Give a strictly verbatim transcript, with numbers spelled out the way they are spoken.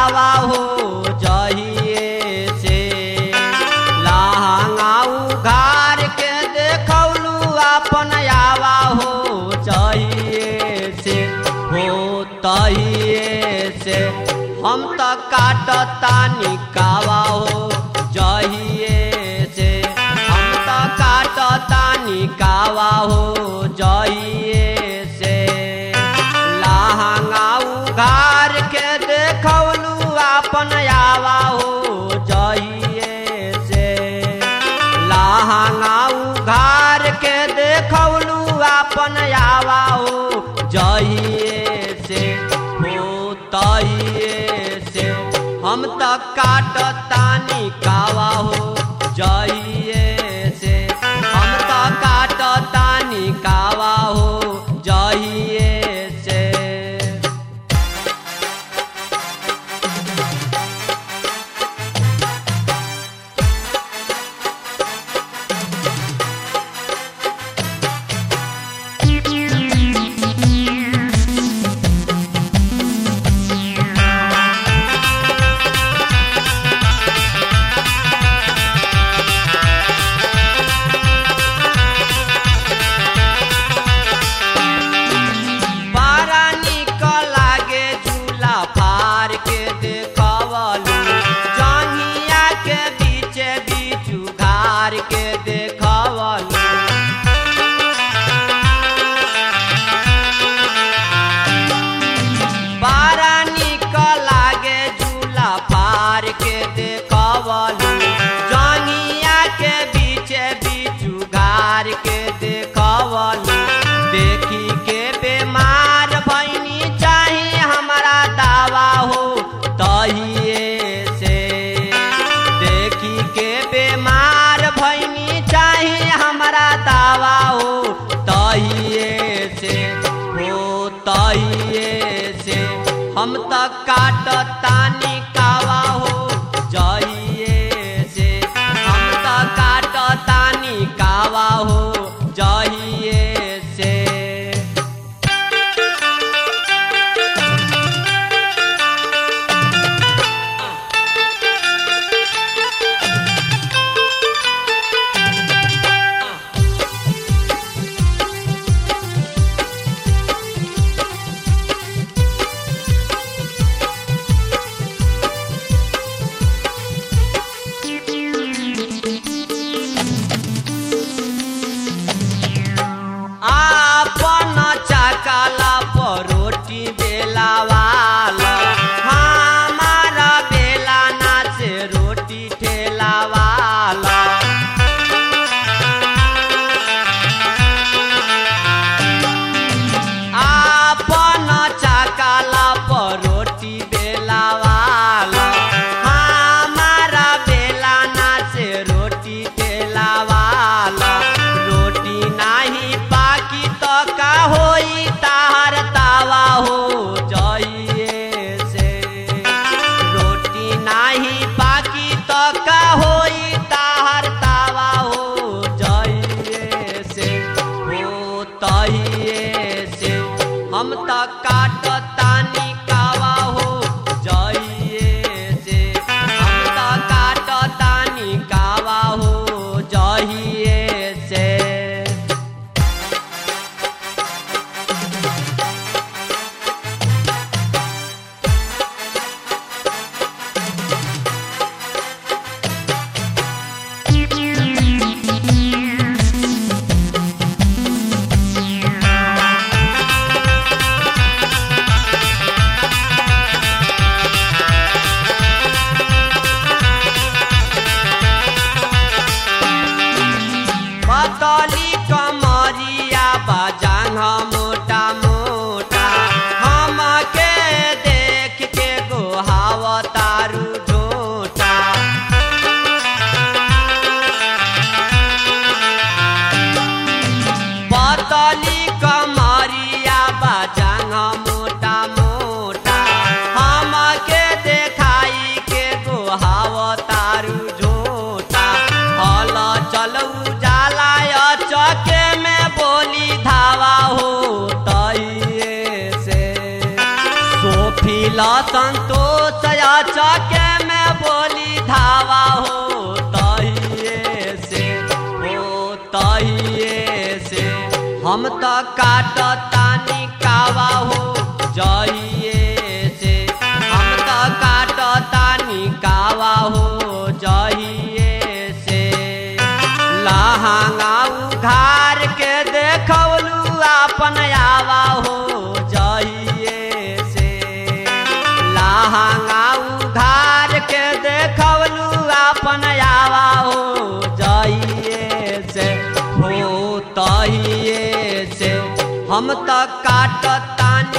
यावा हो जहिए से लहंगा उघार के देखौलू अपन यावा हो जहिए से हो तहिए से हम तो काटतानी कावा हो जहिए से हम तो काटतानी कावा हो जहिए से लहंगा उघार के देखौलू अपन यावा हो जहिए से लहंगा उघार के देखौलू अपन यावा हो जहिए से हो तहिए से हम तो काटतानी कावा हो जहिए से हम तो काटतानी कावा हो जहिए से देखी के बीमार भइनी चाहे हमारा दावा हो तहिए से देखी के बीमार भइनी चाहे हमारा दावा हो तहिए से हो तहिए से हम तो काटतानी कावा हो जहिए से हम तो काटतानी कावा हो जहिए से हम तो काटतानी कावा हो जहिए से हम तो काटतानी कावा हो जहिए से देखिला संतोष चके में बोली धावा हो तहिए से हो तहिए से हम तो काटतानी कावा हो जइए से हम तो काटतानी कावा हो जइए से लहंगा उघार के देखौलू अपन आवा हो जइए से लहंगा उघार के देखौलू अपन आवा हो जइए से हो तहिए से हम तो काटतानी